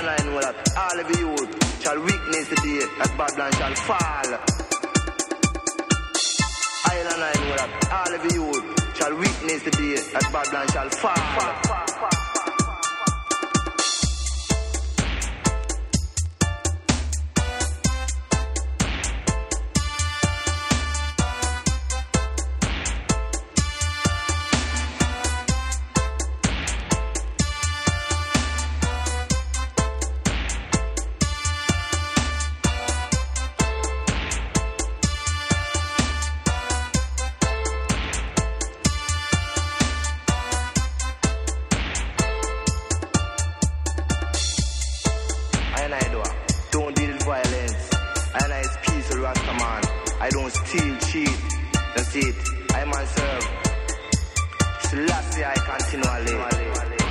and I know that all of you shall witness the day that Babylon shall fall. I and I know that all of you shall witness the day that Babylon shall fall. I don't steal, cheat, that's it. I myself, Selassie I continually.